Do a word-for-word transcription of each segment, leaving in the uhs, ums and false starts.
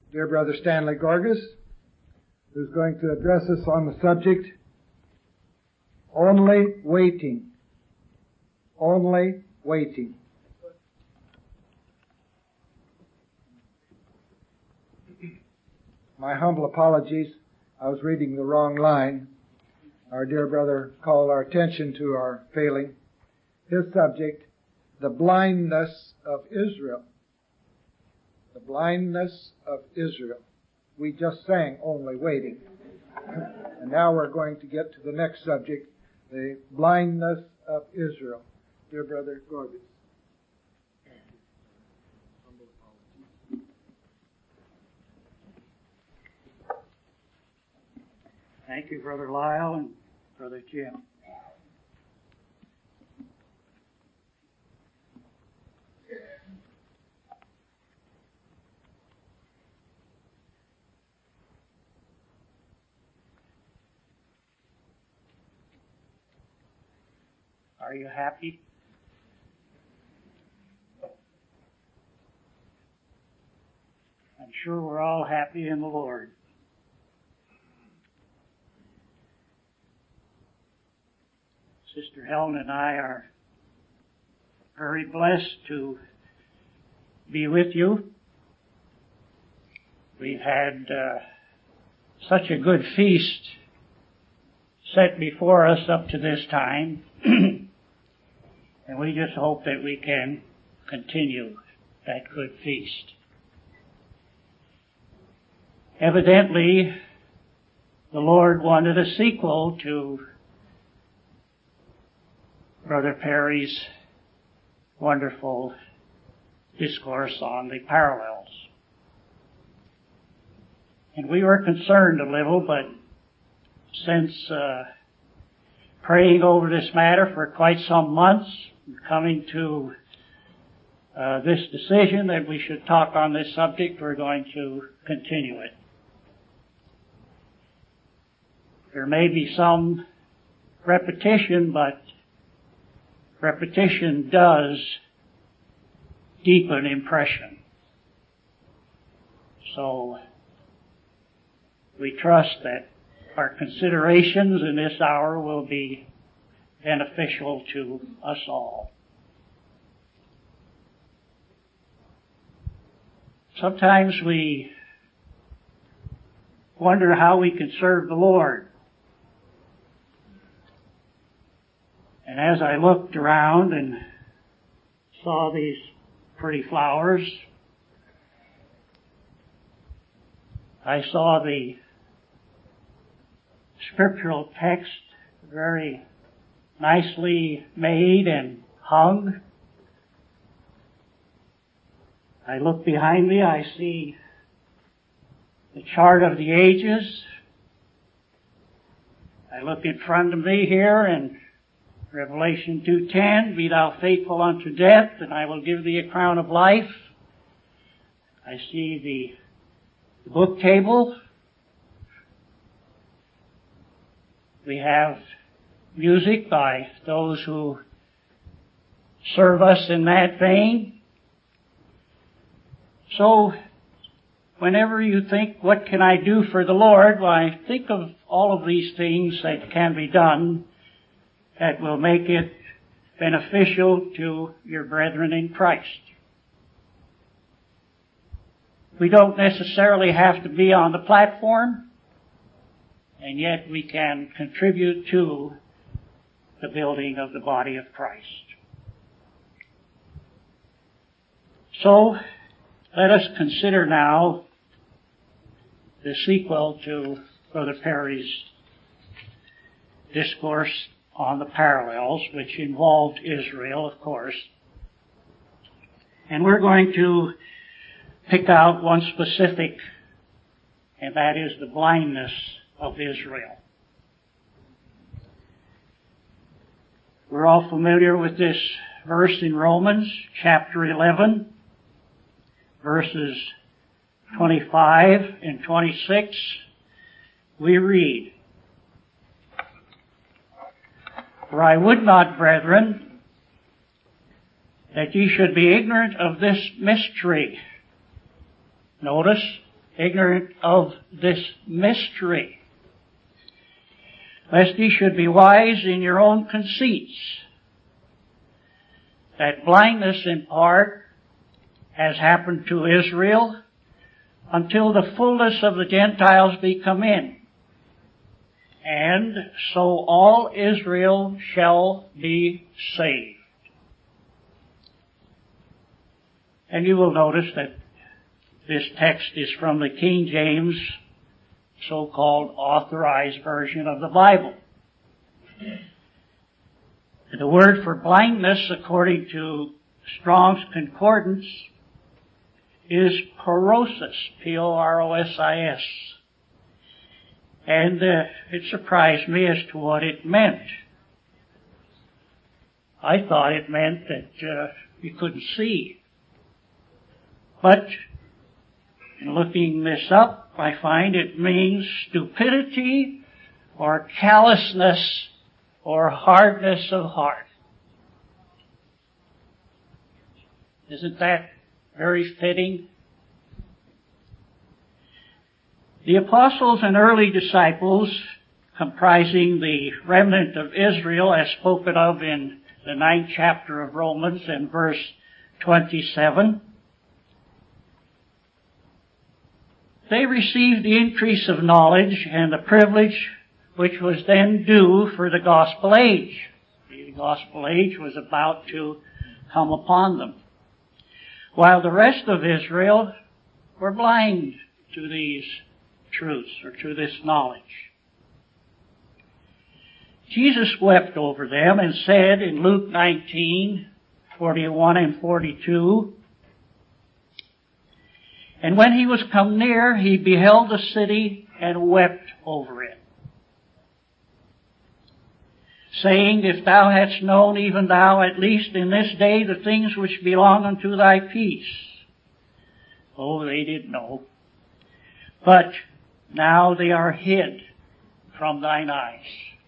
dear Brother Stanley Gorgas, who's going to address us on the subject, Only Waiting. Only Waiting. My humble apologies. I was reading the wrong line. Our dear brother called our attention to our failing. His subject, the blindness of Israel. The blindness of Israel. We just sang Only Waiting. And now we're going to get to the next subject, the blindness of Israel. Dear Brother Gorgas. Thank you, Brother Lyle and Brother Jim. Are you happy? I'm sure we're all happy in the Lord. Sister Helen and I are very blessed to be with you. We've had uh, such a good feast set before us up to this time, and we just hope that we can continue that good feast. Evidently, the Lord wanted a sequel to Brother Perry's wonderful discourse on the parallels. And we were concerned a little, but since uh, praying over this matter for quite some months, coming to uh, this decision that we should talk on this subject, we're going to continue it. There may be some repetition, but repetition does deepen impression. So we trust that our considerations in this hour will be beneficial to us all. Sometimes we wonder how we can serve the Lord. And as I looked around and saw these pretty flowers, I saw the scriptural text very nicely made and hung. I look behind me, I see the chart of the ages. I look in front of me here and Revelation two ten, be thou faithful unto death, and I will give thee a crown of life. I see the, the book table. We have music by those who serve us in that vein. So, whenever you think, what can I do for the Lord? Why, think of all of these things that can be done that will make it beneficial to your brethren in Christ. We don't necessarily have to be on the platform, and yet we can contribute to the building of the body of Christ. So, let us consider now the sequel to Brother Perry's discourse on the parallels, which involved Israel, of course. And we're going to pick out one specific, and that is the blindness of Israel. We're all familiar with this verse in Romans chapter eleven, verses twenty-five and twenty-six. We read, "For I would not, brethren, that ye should be ignorant of this mystery." Notice, ignorant of this mystery, lest ye should be wise in your own conceits. That blindness in part has happened to Israel until the fullness of the Gentiles be come in. And so all Israel shall be saved. And you will notice that this text is from the King James, so-called authorized version of the Bible. The word for blindness, according to Strong's Concordance, is porosis, P O R O S I S. And uh, it surprised me as to what it meant. I thought it meant that uh, you couldn't see. But in looking this up, I find it means stupidity or callousness or hardness of heart. Isn't that very fitting? The apostles and early disciples, comprising the remnant of Israel as spoken of in the ninth chapter of Romans and verse twenty-seven, they received the increase of knowledge and the privilege which was then due for the gospel age. The gospel age was about to come upon them, while the rest of Israel were blind to these truths or to this knowledge. Jesus wept over them and said in Luke nineteen, forty-one and forty-two, "And when he was come near, he beheld the city and wept over it, saying, If thou hadst known, even thou, at least in this day, the things which belong unto thy peace." Oh, they did know. "But now they are hid from thine eyes."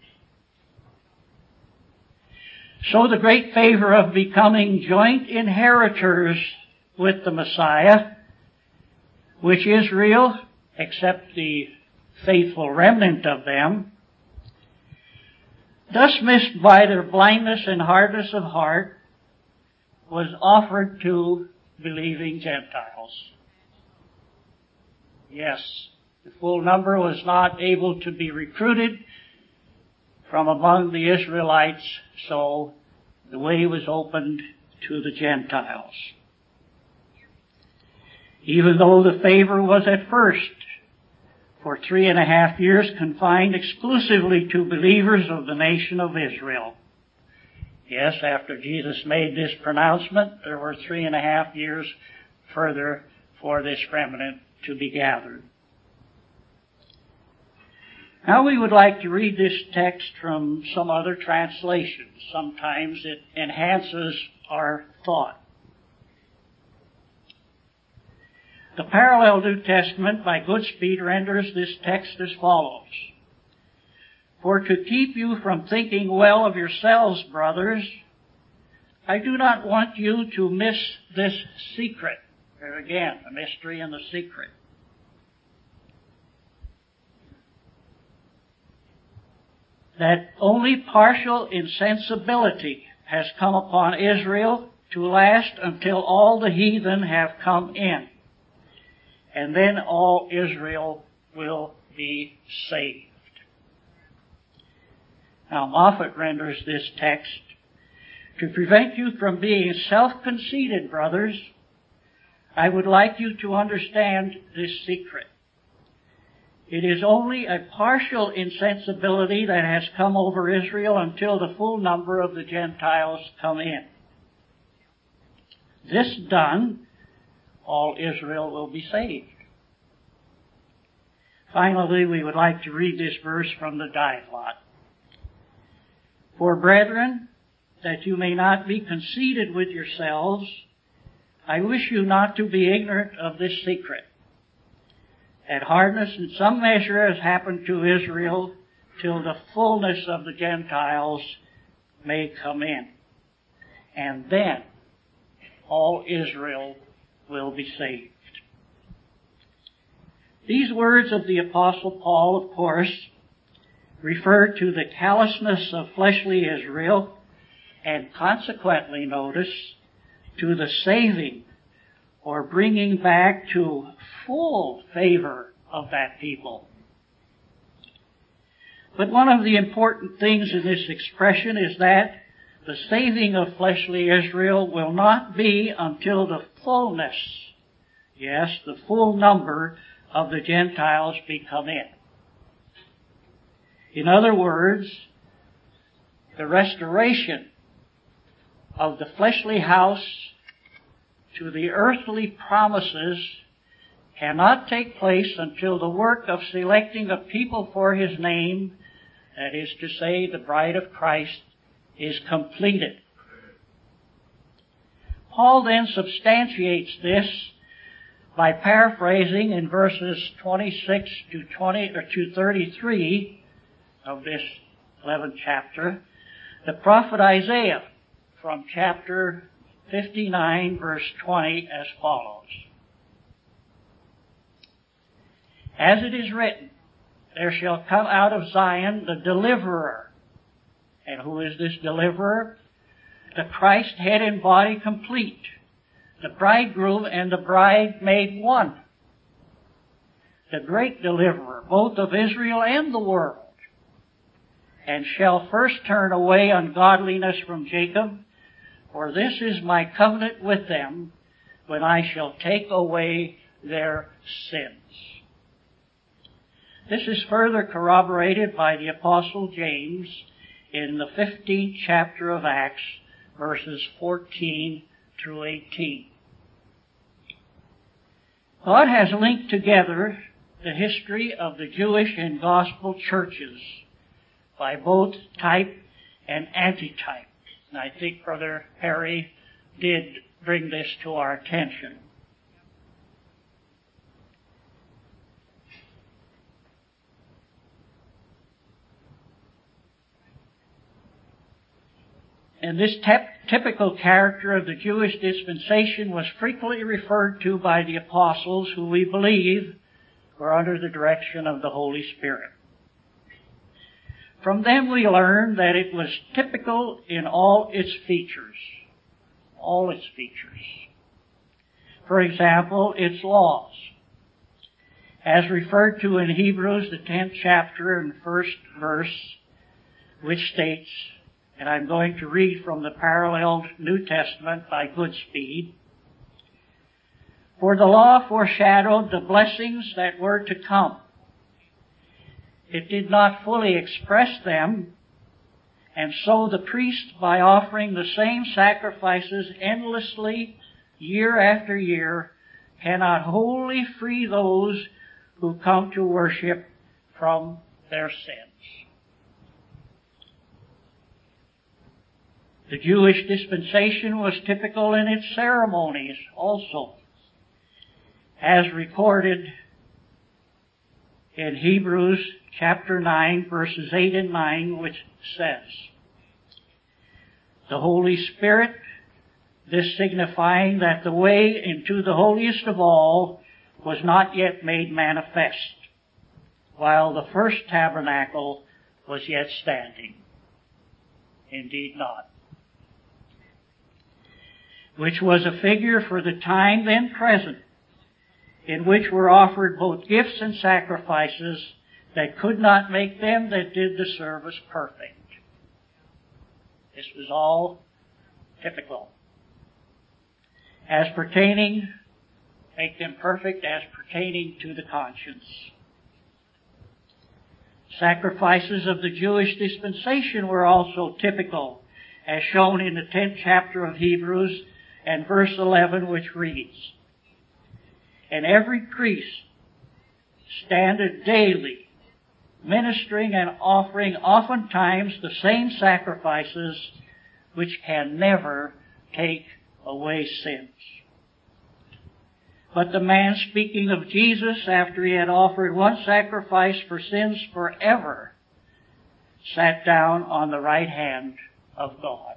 So the great favor of becoming joint inheritors with the Messiah, which Israel, except the faithful remnant of them, thus missed by their blindness and hardness of heart, was offered to believing Gentiles. Yes, the full number was not able to be recruited from among the Israelites, so the way was opened to the Gentiles. Even though the favor was at first, for three and a half years, confined exclusively to believers of the nation of Israel. Yes, after Jesus made this pronouncement, there were three and a half years further for this remnant to be gathered. Now we would like to read this text from some other translations. Sometimes it enhances our thought. The Parallel New Testament by Goodspeed renders this text as follows. "For to keep you from thinking well of yourselves, brothers, I do not want you to miss this secret." There again, the mystery and the secret. "That only partial insensibility has come upon Israel to last until all the heathen have come in. And then all Israel will be saved." Now, Moffat renders this text, "To prevent you from being self-conceited, brothers, I would like you to understand this secret. It is only a partial insensibility that has come over Israel until the full number of the Gentiles come in. This done, all Israel will be saved." Finally, we would like to read this verse from the Diaglott. "For brethren, that you may not be conceited with yourselves, I wish you not to be ignorant of this secret, that hardness in some measure has happened to Israel till the fullness of the Gentiles may come in. And then all Israel will be saved." These words of the Apostle Paul, of course, refer to the callousness of fleshly Israel, and consequently, notice, to the saving or bringing back to full favor of that people. But one of the important things in this expression is that the saving of fleshly Israel will not be until the fullness, yes, the full number of the Gentiles be come in. In other words, the restoration of the fleshly house to the earthly promises cannot take place until the work of selecting a people for His name, that is to say, the bride of Christ, is completed. Paul then substantiates this by paraphrasing in verses twenty-six to twenty or to thirty-three of this eleventh chapter, the prophet Isaiah from chapter fifty-nine, verse twenty, as follows. As it is written, there shall come out of Zion the deliverer. And who is this deliverer? The Christ, head and body complete, the bridegroom and the bride made one, the great deliverer, both of Israel and the world, and shall first turn away ungodliness from Jacob, for this is my covenant with them, when I shall take away their sins. This is further corroborated by the Apostle James in the fifteenth chapter of Acts, verses fourteen through eighteen. God has linked together the history of the Jewish and gospel churches by both type and antitype. And I think Brother Harry did bring this to our attention. And this tep- typical character of the Jewish dispensation was frequently referred to by the apostles, who we believe were under the direction of the Holy Spirit. From them we learn that it was typical in all its features. All its features. For example, its laws. As referred to in Hebrews, the tenth chapter and first verse, which states, and I'm going to read from the paralleled New Testament by Goodspeed. For the law foreshadowed the blessings that were to come. It did not fully express them, and so the priest, by offering the same sacrifices endlessly, year after year, cannot wholly free those who come to worship from their sins. The Jewish dispensation was typical in its ceremonies also, as recorded in Hebrews chapter nine, verses eight and nine, which says, the Holy Spirit, this signifying that the way into the holiest of all was not yet made manifest, while the first tabernacle was yet standing. Indeed not. Which was a figure for the time then present, in which were offered both gifts and sacrifices that could not make them that did the service perfect. This was all typical. As pertaining, make them perfect as pertaining to the conscience. Sacrifices of the Jewish dispensation were also typical, as shown in the tenth chapter of Hebrews and verse eleven, which reads, and every priest standeth daily, ministering and offering oftentimes the same sacrifices, which can never take away sins. But the man speaking of Jesus, after he had offered one sacrifice for sins forever, sat down on the right hand of God.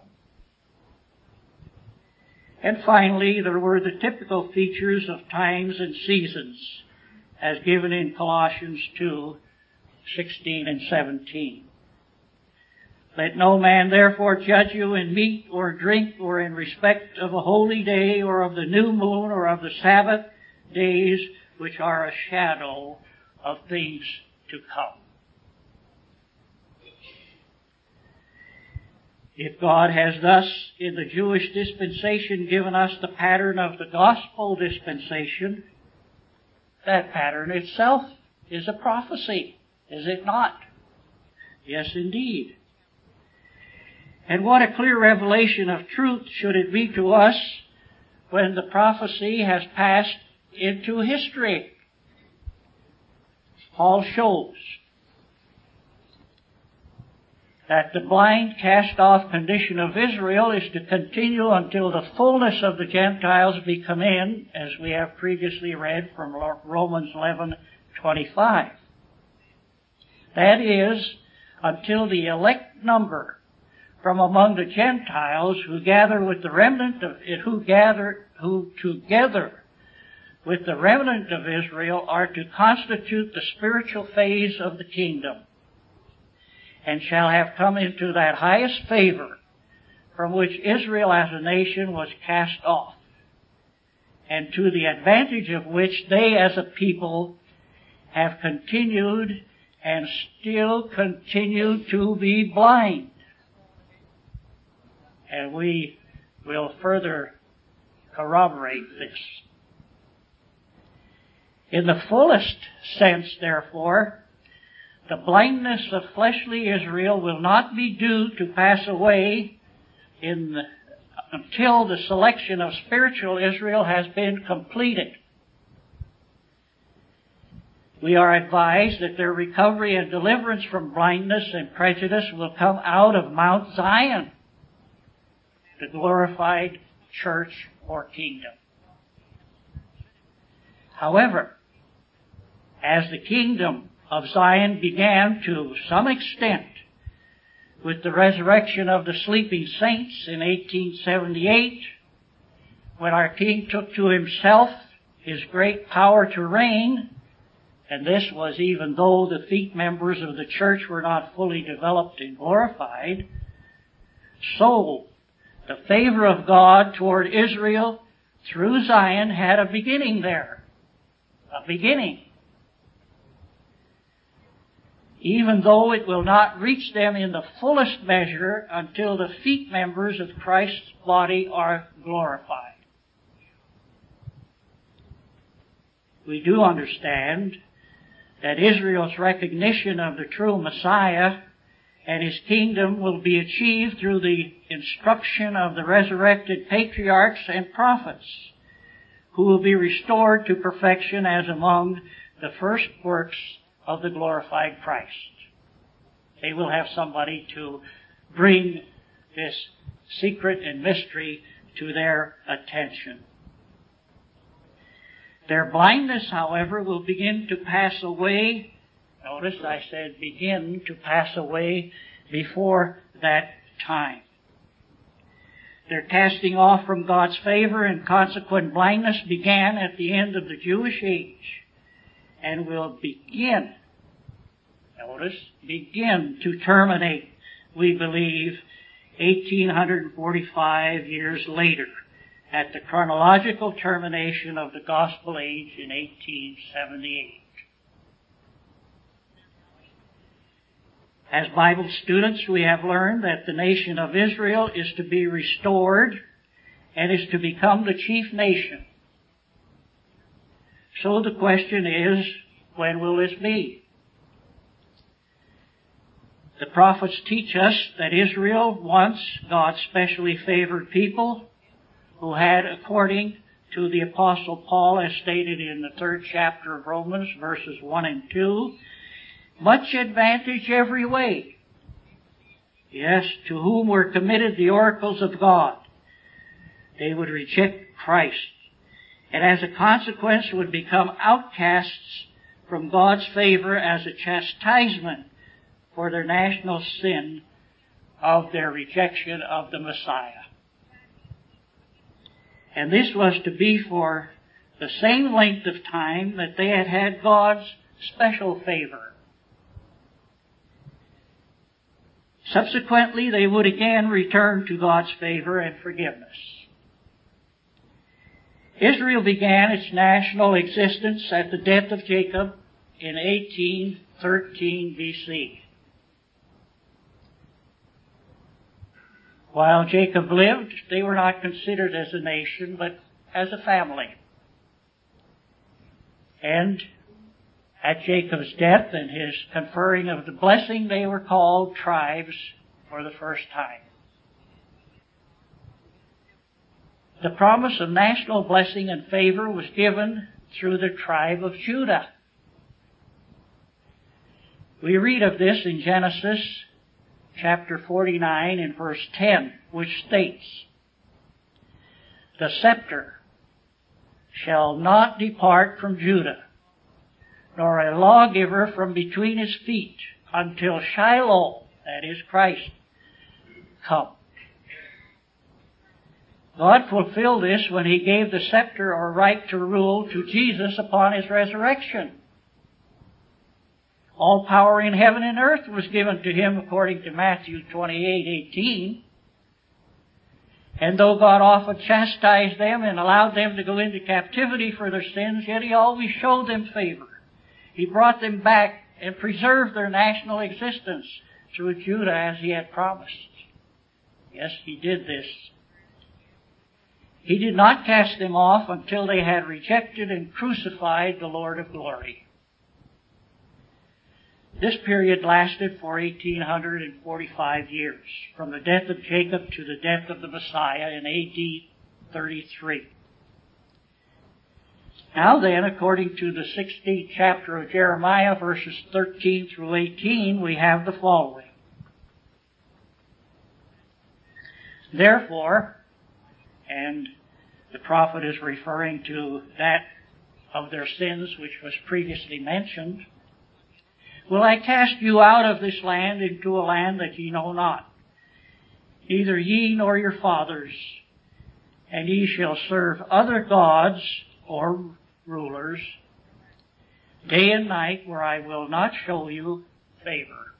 And finally, there were the typical features of times and seasons, as given in Colossians two, sixteen and seventeen. Let no man therefore judge you in meat or drink or in respect of a holy day or of the new moon or of the Sabbath days, which are a shadow of things to come. If God has thus, in the Jewish dispensation, given us the pattern of the gospel dispensation, that pattern itself is a prophecy, is it not? Yes, indeed. And what a clear revelation of truth should it be to us when the prophecy has passed into history. Paul shows that the blind, cast-off condition of Israel is to continue until the fullness of the Gentiles be come in, as we have previously read from Romans eleven twenty-five. That is, until the elect number from among the Gentiles who gather with the remnant of it, who gather, who together with the remnant of Israel are to constitute the spiritual phase of the kingdom, and shall have come into that highest favor from which Israel as a nation was cast off, and to the advantage of which they as a people have continued and still continue to be blind. And we will further corroborate this. In the fullest sense, therefore, the blindness of fleshly Israel will not be due to pass away in the, until the selection of spiritual Israel has been completed. We are advised that their recovery and deliverance from blindness and prejudice will come out of Mount Zion, the glorified church or kingdom. However, as the kingdom of Zion began to some extent with the resurrection of the sleeping saints in eighteen seventy-eight, when our King took to himself his great power to reign, and this was even though the feet members of the church were not fully developed and glorified, so the favor of God toward Israel through Zion had a beginning there. A beginning. Even though it will not reach them in the fullest measure until the feet members of Christ's body are glorified. We do understand that Israel's recognition of the true Messiah and his kingdom will be achieved through the instruction of the resurrected patriarchs and prophets, who will be restored to perfection as among the first works of the glorified Christ. They will have somebody to bring this secret and mystery to their attention. Their blindness, however, will begin to pass away. Notice I said begin to pass away before that time. Their casting off from God's favor and consequent blindness began at the end of the Jewish age and will begin, notice, begin to terminate, we believe, eighteen forty-five years later at the chronological termination of the gospel age in eighteen seventy-eight. As Bible students, we have learned that the nation of Israel is to be restored and is to become the chief nation. So the question is, when will this be? The prophets teach us that Israel, once God's specially favored people, who had, according to the Apostle Paul, as stated in the third chapter of Romans, verses one and two, much advantage every way. Yes, to whom were committed the oracles of God. They would reject Christ, and as a consequence would become outcasts from God's favor as a chastisement for their national sin of their rejection of the Messiah. And this was to be for the same length of time that they had had God's special favor. Subsequently, they would again return to God's favor and forgiveness. Israel began its national existence at the death of Jacob in eighteen thirteen B C. While Jacob lived, they were not considered as a nation, but as a family. And at Jacob's death and his conferring of the blessing, they were called tribes for the first time. The promise of national blessing and favor was given through the tribe of Judah. We read of this in Genesis chapter forty-nine and verse ten, which states, "The scepter shall not depart from Judah, nor a lawgiver from between his feet, until Shiloh," that is Christ, "come." God fulfilled this when He gave the scepter or right to rule to Jesus upon His resurrection. All power in heaven and earth was given to Him according to Matthew twenty-eight eighteen. And though God often chastised them and allowed them to go into captivity for their sins, yet He always showed them favor. He brought them back and preserved their national existence through Judah as He had promised. Yes, He did this. He did not cast them off until they had rejected and crucified the Lord of glory. This period lasted for eighteen forty-five years, from the death of Jacob to the death of the Messiah in A D thirty-three. Now then, according to the sixteenth chapter of Jeremiah, verses thirteen through eighteen, we have the following. "Therefore," and the prophet is referring to that of their sins which was previously mentioned, "will I cast you out of this land into a land that ye know not, neither ye nor your fathers, and ye shall serve other gods," or rulers, "day and night, where I will not show you favor."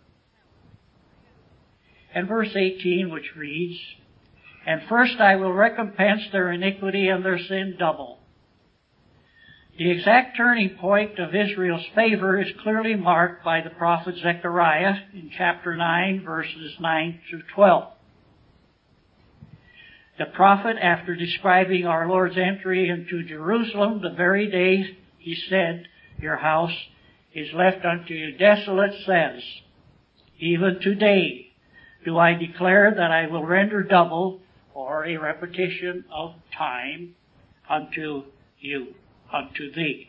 And verse eighteen, which reads, "And first I will recompense their iniquity and their sin double." The exact turning point of Israel's favor is clearly marked by the prophet Zechariah in chapter nine, verses nine through twelve. The prophet, after describing our Lord's entry into Jerusalem the very day He said, "Your house is left unto you desolate," says, "Even today do I declare that I will render double," or a repetition of time, "unto you," unto thee.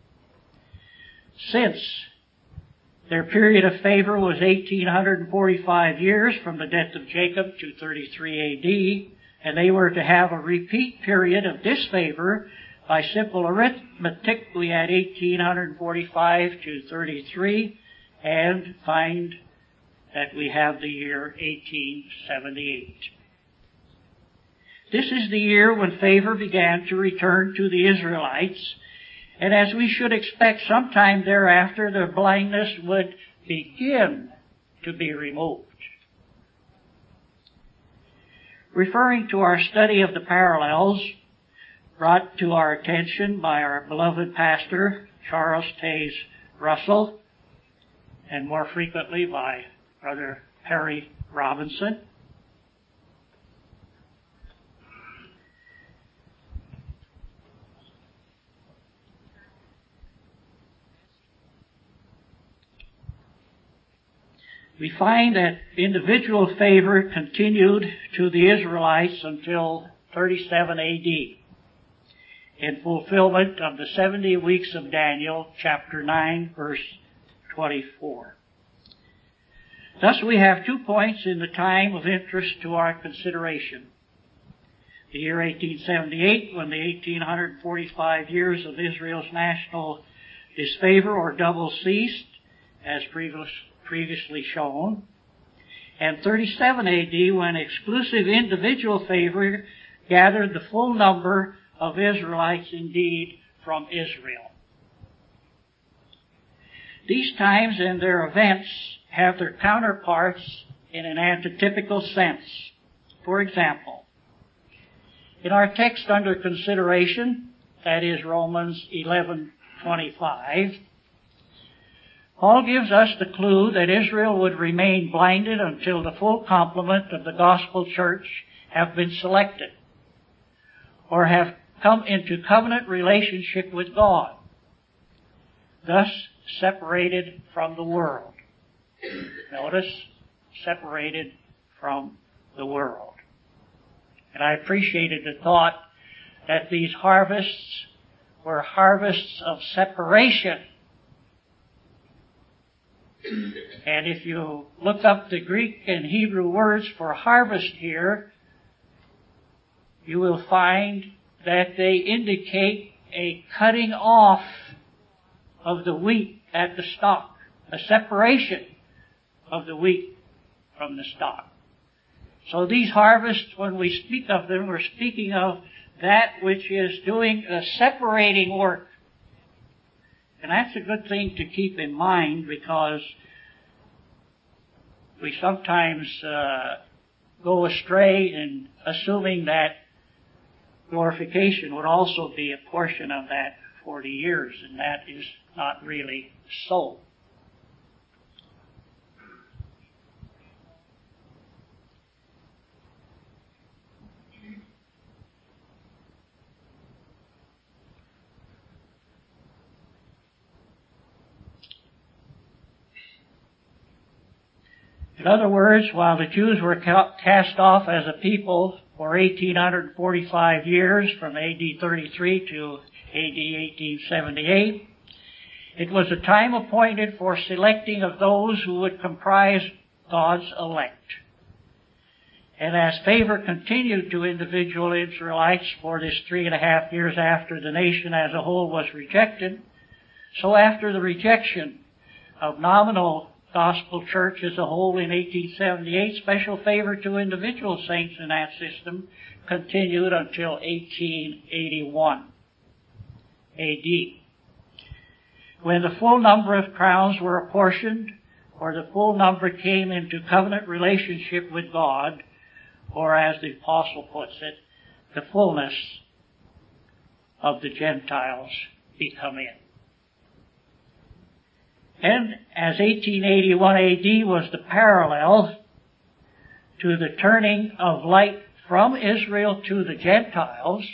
Since their period of favor was eighteen forty-five years, from the death of Jacob to thirty-three A D, and they were to have a repeat period of disfavor, by simple arithmetic we add eighteen forty-five to thirty-three and find that we have the year eighteen seventy-eight. This is the year when favor began to return to the Israelites, and as we should expect, sometime thereafter their blindness would begin to be removed. Referring to our study of the parallels brought to our attention by our beloved pastor, Charles Taze Russell, and more frequently by Brother Perry Robinson, we find that individual favor continued to the Israelites until thirty-seven A D, in fulfillment of the seventy weeks of Daniel, chapter nine, verse twenty-four. Thus we have two points in the time of interest to our consideration. The year eighteen seventy-eight, when the eighteen forty-five years of Israel's national disfavor or double ceased, as previous previously shown, and thirty-seven A D, when exclusive individual favor gathered the full number of Israelites, indeed from Israel. These times and their events have their counterparts in an antitypical sense. For example, in our text under consideration, that is Romans eleven twenty-five, Paul gives us the clue that Israel would remain blinded until the full complement of the gospel church have been selected or have come into covenant relationship with God, thus separated from the world. Notice, separated from the world. And I appreciated the thought that these harvests were harvests of separation. And if you look up the Greek and Hebrew words for harvest here, you will find that they indicate a cutting off of the wheat at the stalk, a separation of the wheat from the stalk. So these harvests, when we speak of them, we're speaking of that which is doing a separating work. And that's a good thing to keep in mind, because we sometimes uh, go astray in assuming that glorification would also be a portion of that forty years, and that is not really so. In other words, while the Jews were cast off as a people for eighteen forty-five years, from A D thirty-three to A D eighteen seventy-eight, it was a time appointed for selecting of those who would comprise God's elect. And as favor continued to individual Israelites for this three and a half years after the nation as a whole was rejected, so after the rejection of nominal gospel church as a whole in eighteen seventy-eight, special favor to individual saints in that system continued until eighteen eighty-one A D, when the full number of crowns were apportioned, or the full number came into covenant relationship with God, or as the apostle puts it, the fullness of the Gentiles become in. And as eighteen eighty-one A D was the parallel to the turning of light from Israel to the Gentiles,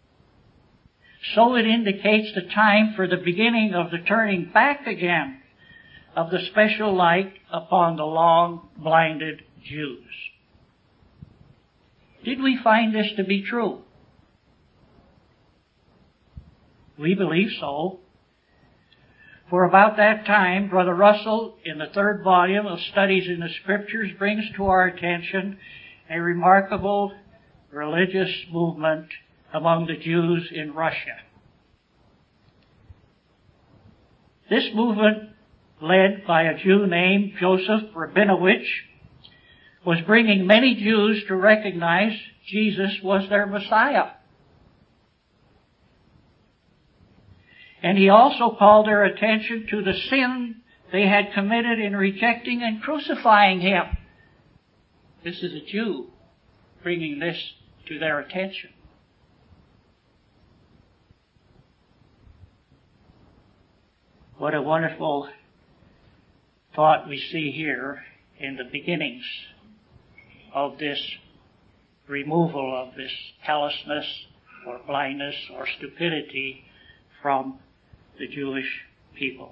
so it indicates the time for the beginning of the turning back again of the special light upon the long blinded Jews. Did we find this to be true? We believe so. For about that time, Brother Russell, in the third volume of Studies in the Scriptures, brings to our attention a remarkable religious movement among the Jews in Russia. This movement, led by a Jew named Joseph Rabinowitz, was bringing many Jews to recognize Jesus was their Messiah. And he also called their attention to the sin they had committed in rejecting and crucifying him. This is a Jew bringing this to their attention. What a wonderful thought we see here in the beginnings of this removal of this callousness or blindness or stupidity from the Jewish people.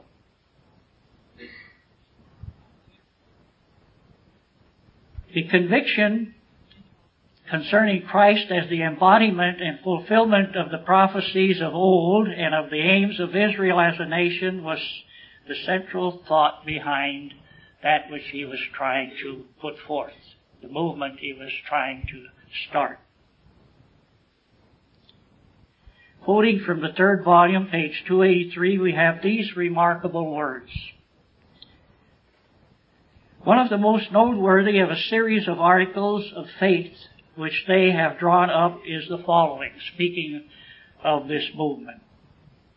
The conviction concerning Christ as the embodiment and fulfillment of the prophecies of old and of the aims of Israel as a nation was the central thought behind that which he was trying to put forth, the movement he was trying to start. Quoting from the third volume, page two eighty-three, we have these remarkable words. One of the most noteworthy of a series of articles of faith which they have drawn up is the following, speaking of this movement.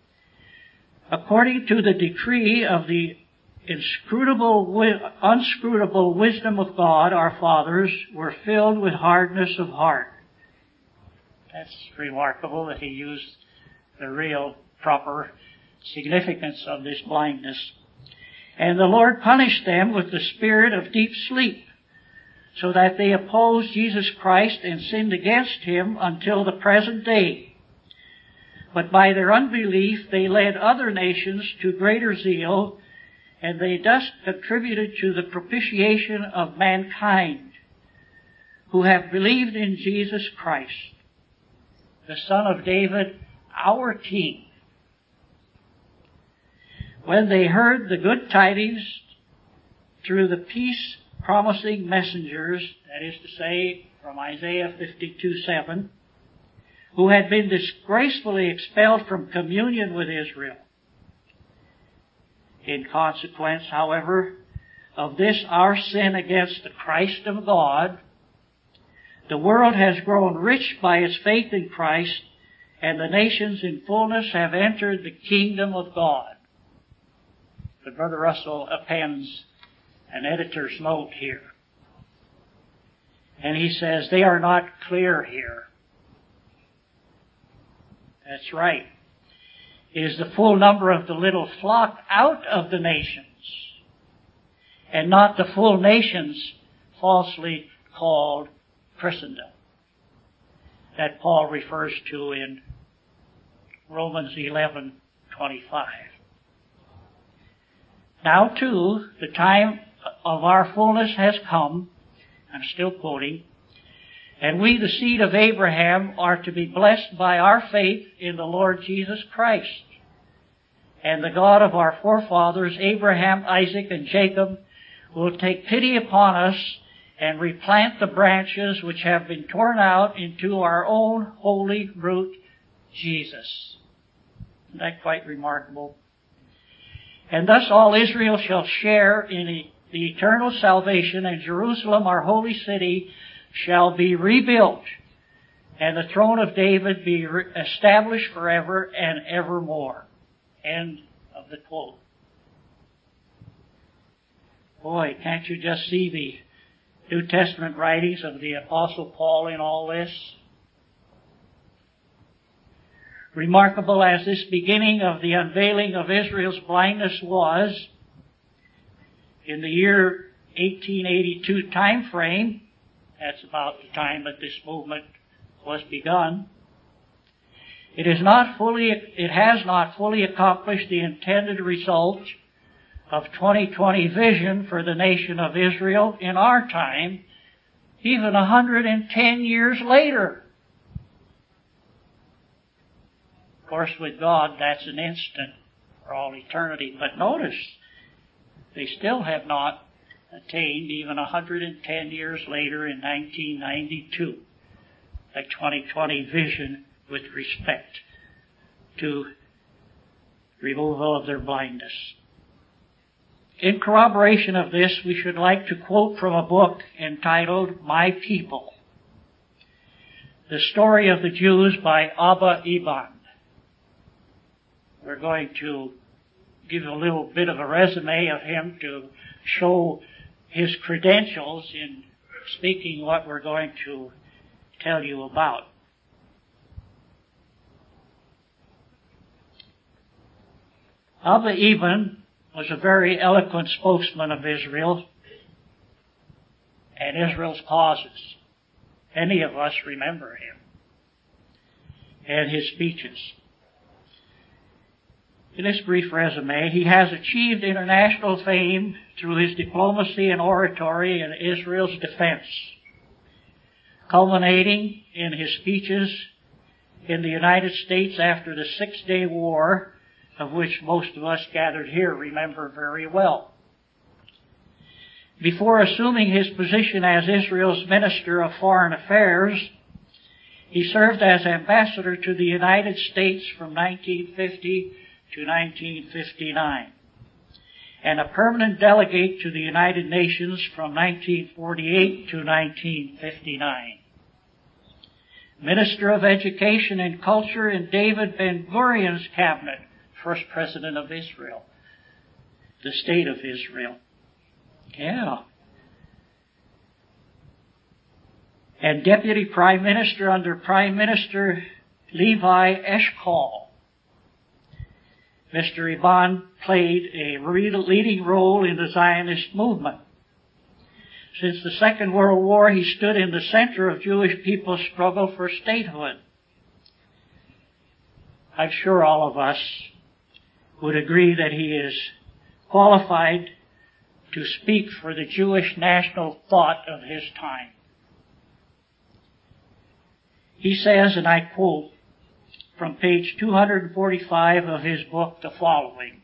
according to the decree of the inscrutable, unscrutable wisdom of God, our fathers were filled with hardness of heart. That's remarkable that he used the real proper significance of this blindness. And the Lord punished them with the spirit of deep sleep, so that they opposed Jesus Christ and sinned against him until the present day. But by their unbelief they led other nations to greater zeal, and they thus contributed to the propitiation of mankind, who have believed in Jesus Christ, the Son of David, our King. When they heard the good tidings through the peace-promising messengers, that is to say, from Isaiah fifty-two seven, who had been disgracefully expelled from communion with Israel. In consequence, however, of this our sin against the Christ of God, the world has grown rich by its faith in Christ, and the nations in fullness have entered the kingdom of God. But Brother Russell appends an editor's note here. And he says, they are not clear here. That's right. It is the full number of the little flock out of the nations, and not the full nations falsely called Christendom, that Paul refers to in Romans eleven twenty-five. Now, too, the time of our fullness has come. I'm still quoting. And we, the seed of Abraham, are to be blessed by our faith in the Lord Jesus Christ. And the God of our forefathers, Abraham, Isaac, and Jacob, will take pity upon us and replant the branches which have been torn out into our own holy root, Jesus. Isn't that quite remarkable? And thus all Israel shall share in the eternal salvation, and Jerusalem, our holy city, shall be rebuilt, and the throne of David be re- established forever and evermore. End of the quote. Boy, can't you just see the New Testament writings of the Apostle Paul in all this? Remarkable as this beginning of the unveiling of Israel's blindness was, in the year eighteen eighty-two time frame, that's about the time that this movement was begun, it is not fully, it has not fully accomplished the intended result of twenty twenty vision for the nation of Israel in our time, even one hundred ten years later. Of course, with God, that's an instant for all eternity. But notice, they still have not attained, even one hundred ten years later in nineteen ninety-two, a twenty twenty vision with respect to removal of their blindness. In corroboration of this, we should like to quote from a book entitled My People, The Story of the Jews by Abba Eban. We're going to give a little bit of a resume of him to show his credentials in speaking what we're going to tell you about. Abba Eban was a very eloquent spokesman of Israel and Israel's causes. Any of us remember him and his speeches. In this brief resume, he has achieved international fame through his diplomacy and oratory in Israel's defense, culminating in his speeches in the United States after the Six-Day War, of which most of us gathered here remember very well. Before assuming his position as Israel's Minister of Foreign Affairs, he served as ambassador to the United States from nineteen fifty to nineteen fifty-nine, and a permanent delegate to the United Nations from nineteen forty-eight to nineteen fifty-nine. Minister of Education and Culture in David Ben-Gurion's cabinet first president of Israel, the state of Israel. Yeah. And deputy prime minister under Prime Minister Levi Eshkol. Mister Eban played a leading role in the Zionist movement. Since the Second World War, he stood in the center of Jewish people's struggle for statehood. I'm sure all of us would agree that he is qualified to speak for the Jewish national thought of his time. He says, and I quote from page two forty-five of his book, the following: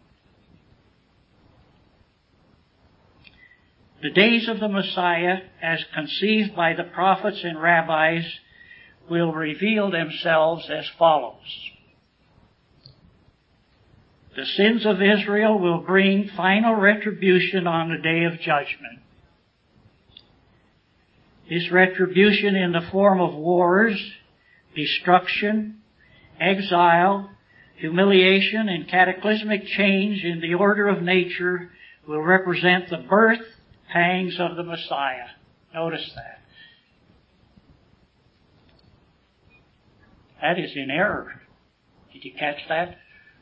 "The days of the Messiah, as conceived by the prophets and rabbis, will reveal themselves as follows. The sins of Israel will bring final retribution on the day of judgment. This retribution in the form of wars, destruction, exile, humiliation, and cataclysmic change in the order of nature will represent the birth pangs of the Messiah." Notice that. That is in error. Did you catch that?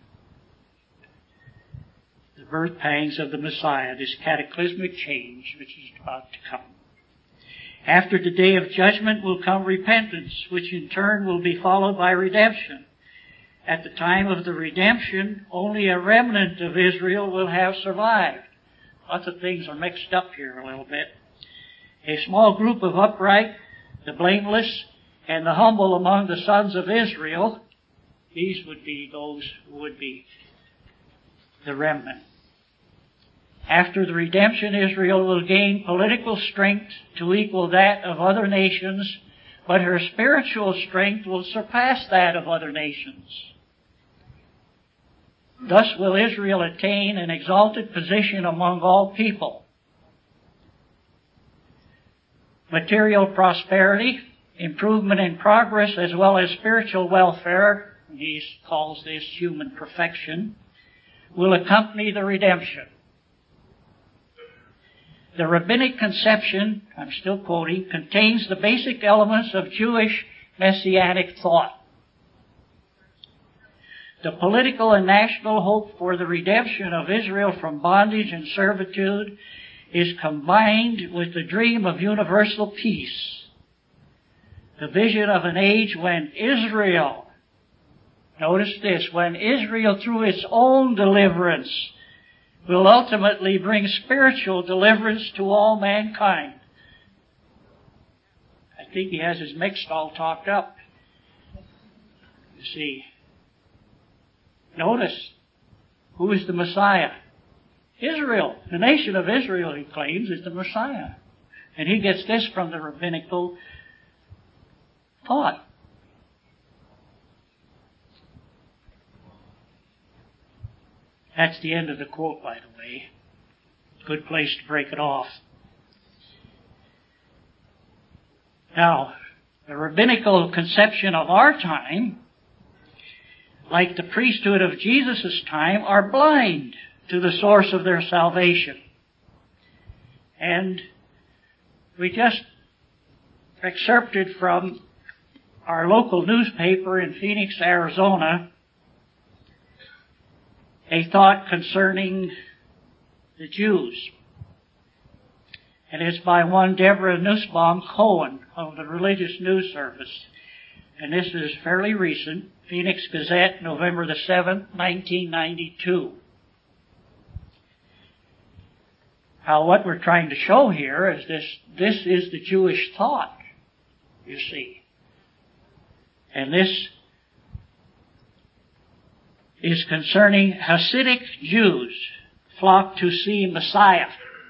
The birth pangs of the Messiah, this cataclysmic change which is about to come. After the day of judgment will come repentance, which in turn will be followed by redemption. At the time of the redemption, only a remnant of Israel will have survived. Lots of things are mixed up here a little bit. A small group of upright, the blameless, and the humble among the sons of Israel, these would be those who would be the remnant. After the redemption, Israel will gain political strength to equal that of other nations, but her spiritual strength will surpass that of other nations. Thus will Israel attain an exalted position among all people. Material prosperity, improvement and progress, as well as spiritual welfare, he calls this human perfection, will accompany the redemption. The rabbinic conception, I'm still quoting, contains the basic elements of Jewish messianic thought. The political and national hope for the redemption of Israel from bondage and servitude is combined with the dream of universal peace. The vision of an age when Israel, notice this, when Israel through its own deliverance will ultimately bring spiritual deliverance to all mankind. I think he has his mixed all talked up. You see, notice, who is the Messiah? Israel. The nation of Israel, he claims, is the Messiah. And he gets this from the rabbinical thought. That's the end of the quote, by the way. Good place to break it off. Now, the rabbinical conception of our time, like the priesthood of Jesus' time, are blind to the source of their salvation. And we just excerpted from our local newspaper in Phoenix, Arizona, a thought concerning the Jews. And it's by one Deborah Nussbaum Cohen of the Religious News Service. And this is fairly recent, Phoenix Gazette, November the seventh, nineteen ninety-two. Now, what we're trying to show here is this, this is the Jewish thought, you see. And this is concerning Hasidic Jews flock to see Messiah.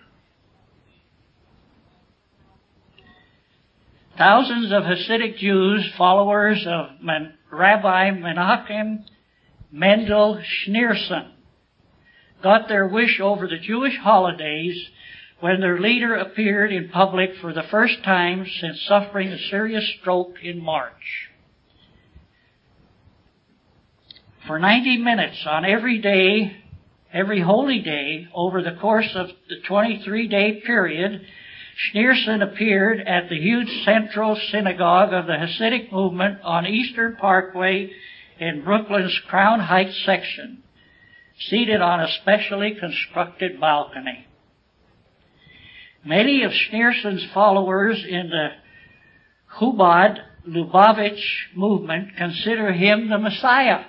Thousands of Hasidic Jews, followers of Man- Rabbi Menachem Mendel Schneerson, got their wish over the Jewish holidays when their leader appeared in public for the first time since suffering a serious stroke in March. For ninety minutes on every day, every holy day, over the course of the twenty-three day period, Schneerson appeared at the huge central synagogue of the Hasidic movement on Eastern Parkway in Brooklyn's Crown Heights section, seated on a specially constructed balcony. Many of Schneerson's followers in the Chabad Lubavitch movement consider him the Messiah.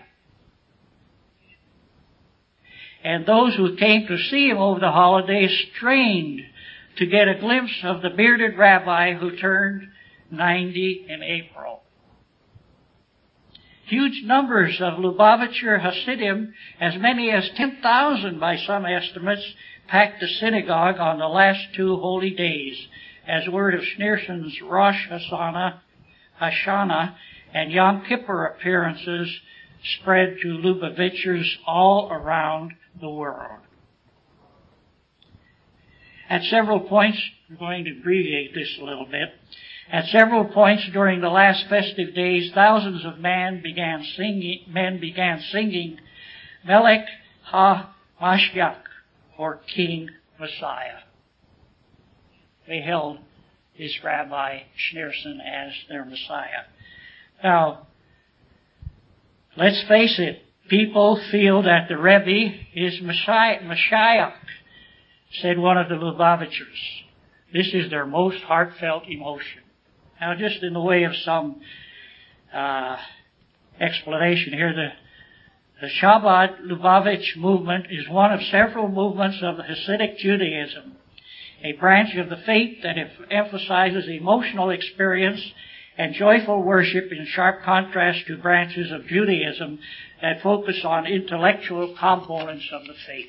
And those who came to see him over the holidays strained to get a glimpse of the bearded rabbi who turned ninety in April. Huge numbers of Lubavitcher Hasidim, as many as ten thousand by some estimates, packed the synagogue on the last two holy days, as word of Schneerson's Rosh Hashanah, Hashanah and Yom Kippur appearances spread to Lubavitchers all around the world. At several points, I'm going to abbreviate this a little bit. At several points during the last festive days, thousands of men began singing, men began singing Melech HaMashiach, or King Messiah. They held this Rabbi Schneerson as their Messiah. Now, let's face it, people feel that the Rebbe is Messiah, Mashiach, said one of the Lubavitchers. This is their most heartfelt emotion. Now, just in the way of some uh, explanation here, the, the Chabad Lubavitch movement is one of several movements of the Hasidic Judaism, a branch of the faith that emphasizes emotional experience and joyful worship in sharp contrast to branches of Judaism that focus on intellectual components of the faith.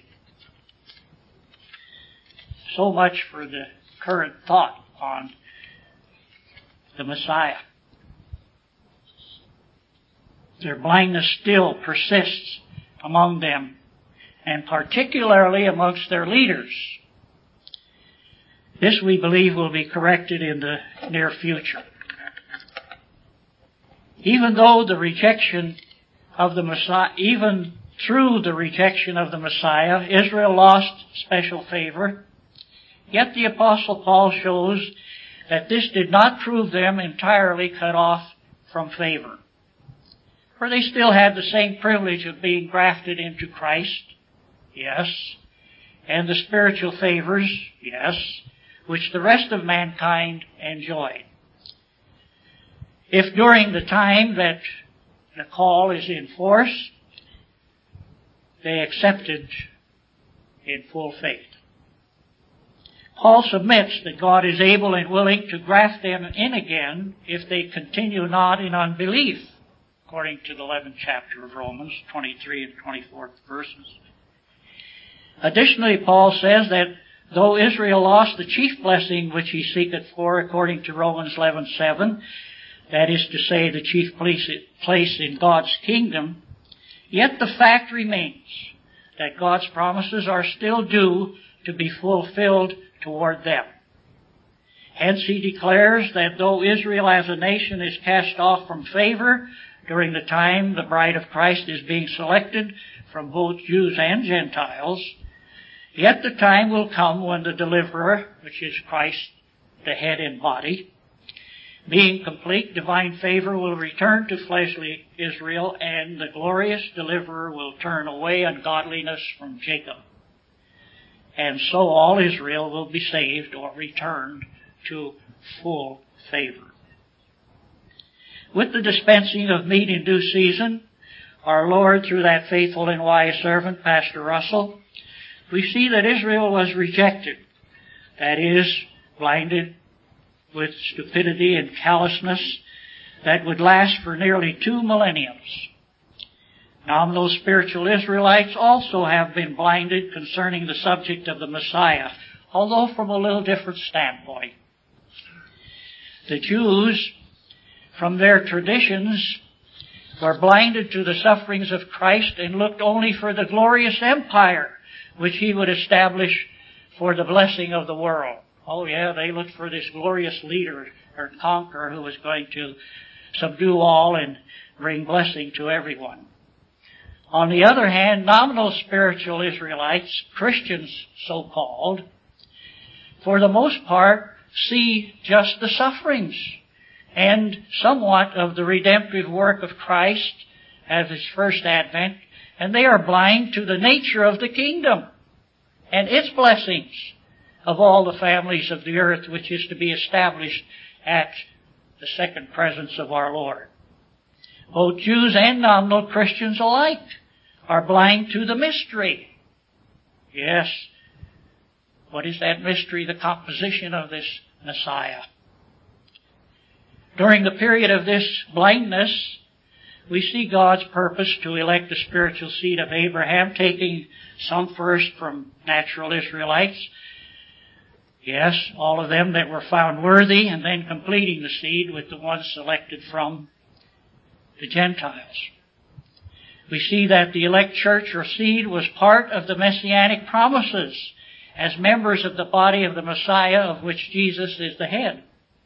So much for the current thought on the Messiah. Their blindness still persists among them, and particularly amongst their leaders. This, we believe, will be corrected in the near future. Even though the rejection of the Messiah, even through the rejection of the Messiah, Israel lost special favor, yet the Apostle Paul shows that this did not prove them entirely cut off from favor. For they still had the same privilege of being grafted into Christ, yes, and the spiritual favors, yes, which the rest of mankind enjoyed. If during the time that the call is in force, they accepted in full faith. Paul submits that God is able and willing to graft them in again if they continue not in unbelief, according to the eleventh chapter of Romans, twenty-three and twenty-fourth verses. Additionally, Paul says that though Israel lost the chief blessing which he seeketh for, according to Romans eleven seven, that is to say, the chief place in God's kingdom, yet the fact remains that God's promises are still due to be fulfilled toward them. Hence he declares that though Israel as a nation is cast off from favor during the time the bride of Christ is being selected from both Jews and Gentiles, yet the time will come when the deliverer, which is Christ, the head and body, being complete, divine favor will return to fleshly Israel, and the glorious deliverer will turn away ungodliness from Jacob. And so all Israel will be saved or returned to full favor. With the dispensing of meat in due season, our Lord, through that faithful and wise servant, Pastor Russell, we see that Israel was rejected, that is, blinded with stupidity and callousness that would last for nearly two millenniums. Nominal spiritual Israelites also have been blinded concerning the subject of the Messiah, although from a little different standpoint. The Jews, from their traditions, were blinded to the sufferings of Christ and looked only for the glorious empire which he would establish for the blessing of the world. Oh yeah, they looked for this glorious leader or conqueror who was going to subdue all and bring blessing to everyone. On the other hand, nominal spiritual Israelites, Christians so-called, for the most part, see just the sufferings and somewhat of the redemptive work of Christ at His first advent, and they are blind to the nature of the kingdom and its blessings of all the families of the earth, which is to be established at the second presence of our Lord. Both Jews and nominal Christians alike are blind to the mystery. Yes, what is that mystery? The composition of this Messiah. During the period of this blindness, we see God's purpose to elect the spiritual seed of Abraham, taking some first from natural Israelites. Yes, all of them that were found worthy, and then completing the seed with the ones selected from the Gentiles. We see that the elect church or seed was part of the messianic promises as members of the body of the Messiah, of which Jesus is the head.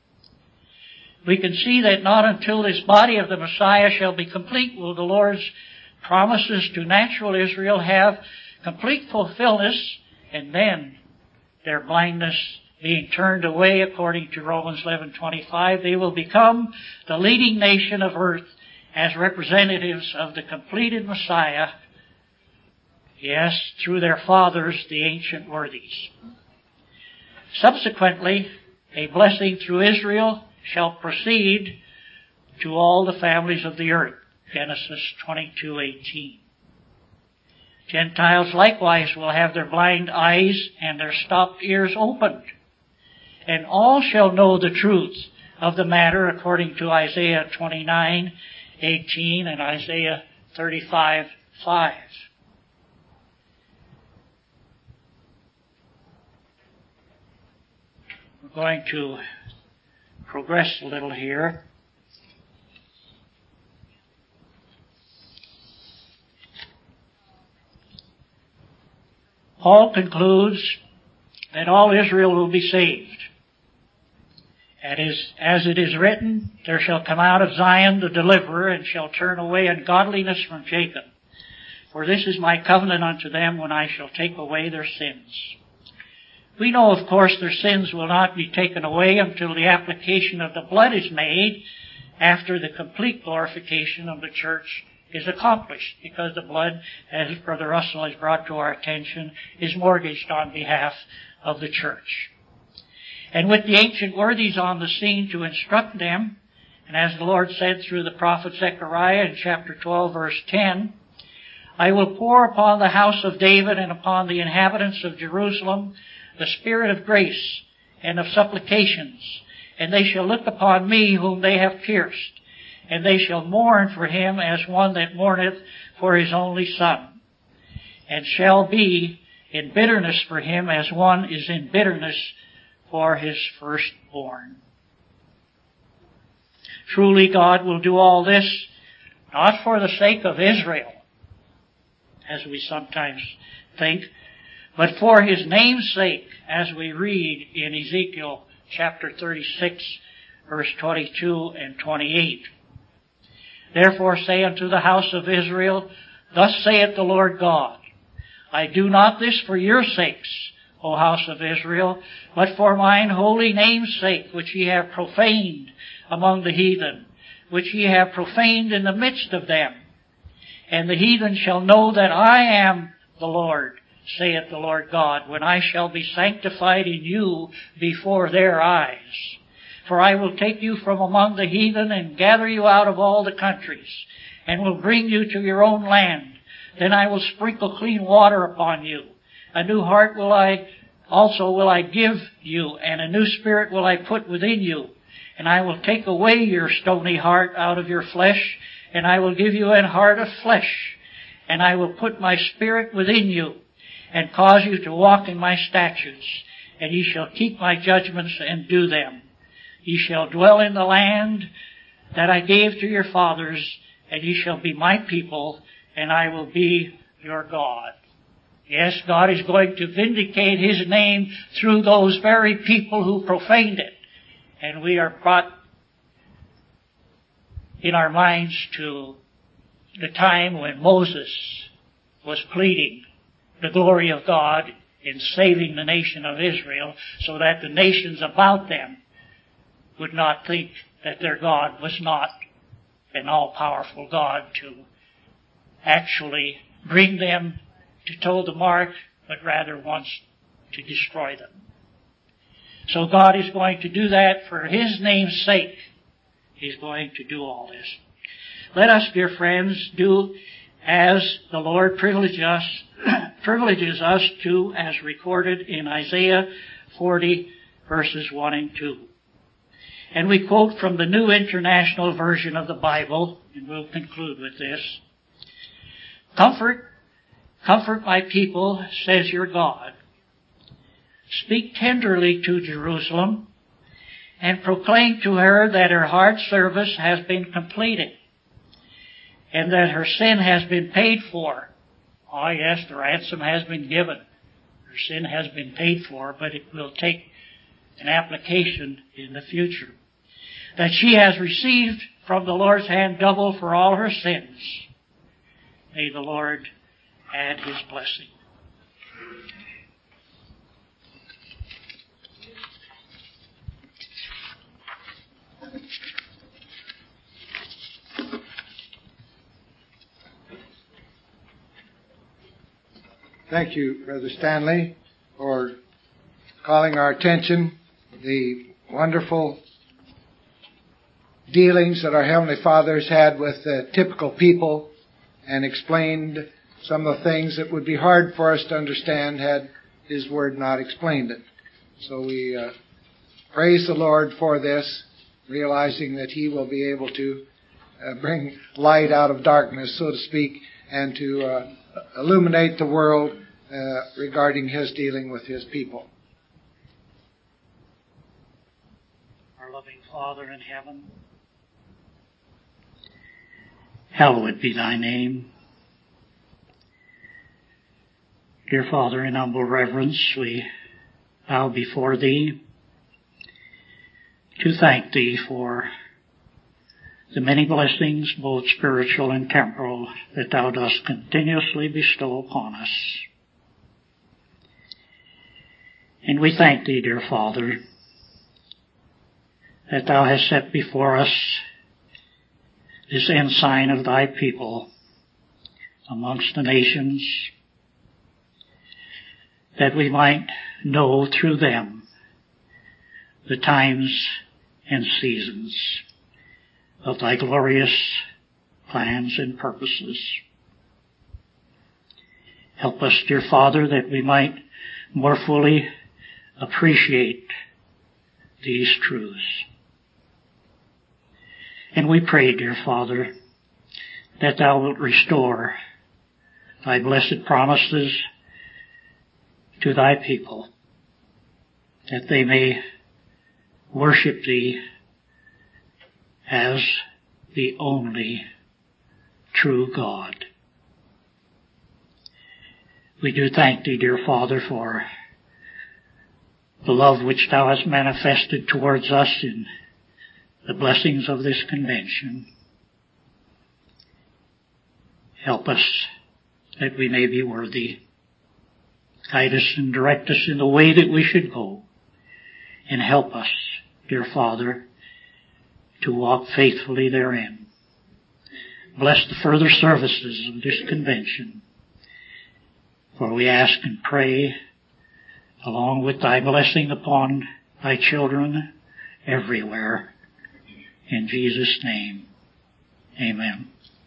We can see that not until this body of the Messiah shall be complete will the Lord's promises to natural Israel have complete fulfillment, and then their blindness being turned away, according to Romans eleven twenty-five, they will become the leading nation of earth as representatives of the completed Messiah, yes, through their fathers, the ancient worthies. Subsequently, a blessing through Israel shall proceed to all the families of the earth. Genesis twenty-two eighteen. Gentiles likewise will have their blind eyes and their stopped ears opened, and all shall know the truth of the matter, according to Isaiah twenty-nine eighteen and Isaiah thirty-five five. We're going to progress a little here. Paul concludes that all Israel will be saved. As it is written, there shall come out of Zion the deliverer, and shall turn away ungodliness from Jacob. For this is my covenant unto them, when I shall take away their sins. We know, of course, their sins will not be taken away until the application of the blood is made after the complete glorification of the church is accomplished, because the blood, as Brother Russell has brought to our attention, is mortgaged on behalf of the church. And with the ancient worthies on the scene to instruct them, and as the Lord said through the prophet Zechariah in chapter twelve, verse ten, I will pour upon the house of David and upon the inhabitants of Jerusalem the spirit of grace and of supplications, and they shall look upon me whom they have pierced, and they shall mourn for him as one that mourneth for his only son, and shall be in bitterness for him as one is in bitterness for his firstborn. Truly God will do all this not for the sake of Israel, as we sometimes think, but for His name's sake, as we read in Ezekiel chapter thirty-six, verse twenty-two and twenty-eight. Therefore say unto the house of Israel, Thus saith the Lord God, I do not this for your sakes, O house of Israel, but for mine holy name's sake, which ye have profaned among the heathen, which ye have profaned in the midst of them. And the heathen shall know that I am the Lord, saith the Lord God, when I shall be sanctified in you before their eyes. For I will take you from among the heathen and gather you out of all the countries, and will bring you to your own land. Then I will sprinkle clean water upon you. A new heart will I also will I give you, and a new spirit will I put within you. And I will take away your stony heart out of your flesh, and I will give you an heart of flesh. And I will put my spirit within you, and cause you to walk in my statutes. And ye shall keep my judgments and do them. Ye shall dwell in the land that I gave to your fathers, and ye shall be my people, and I will be your God. Yes, God is going to vindicate His name through those very people who profaned it. And we are brought in our minds to the time when Moses was pleading the glory of God in saving the nation of Israel so that the nations about them would not think that their God was not an all-powerful God to actually bring them to toe the mark, but rather wants to destroy them. So God is going to do that for His name's sake. He's going to do all this. Let us, dear friends, do as the Lord privileges us, privileges us to, as recorded in Isaiah forty, verses one and two. And we quote from the New International Version of the Bible, and we'll conclude with this. Comfort, comfort my people, says your God. Speak tenderly to Jerusalem, and proclaim to her that her hard service has been completed, and that her sin has been paid for. Ah, yes, the ransom has been given. Her sin has been paid for, but it will take an application in the future. That she has received from the Lord's hand double for all her sins. May the Lord add His blessing. Thank you, Brother Stanley, for calling our attention the wonderful dealings that our Heavenly Father has had with the typical people, and explained some of the things that would be hard for us to understand had His Word not explained it. So we uh, praise the Lord for this, realizing that He will be able to uh, bring light out of darkness, so to speak, and to uh, illuminate the world uh, regarding His dealing with His people. Our loving Father in heaven, hallowed be Thy name. Dear Father, in humble reverence, we bow before Thee to thank Thee for the many blessings, both spiritual and temporal, that Thou dost continuously bestow upon us. And we thank Thee, dear Father, that Thou hast set before us this ensign of Thy people amongst the nations, that we might know through them the times and seasons of Thy glorious plans and purposes. Help us, dear Father, that we might more fully appreciate these truths. And we pray, dear Father, that Thou wilt restore Thy blessed promises to Thy people, that they may worship Thee as the only true God. We do thank Thee, dear Father, for the love which Thou hast manifested towards us in the blessings of this convention. Help us that we may be worthy. Guide us and direct us in the way that we should go. And help us, dear Father, to walk faithfully therein. Bless the further services of this convention. For we ask and pray, along with Thy blessing upon Thy children everywhere. In Jesus' name, amen.